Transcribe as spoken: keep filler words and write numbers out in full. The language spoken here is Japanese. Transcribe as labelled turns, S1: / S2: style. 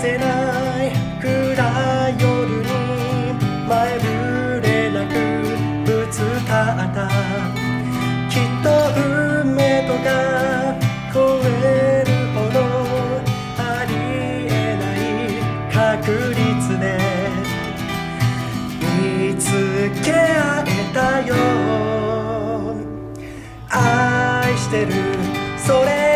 S1: せない暗い夜に前触れなくぶつかった。きっと運命とか超えるほどありえない確率で見つけ合えたよ。愛してるそれ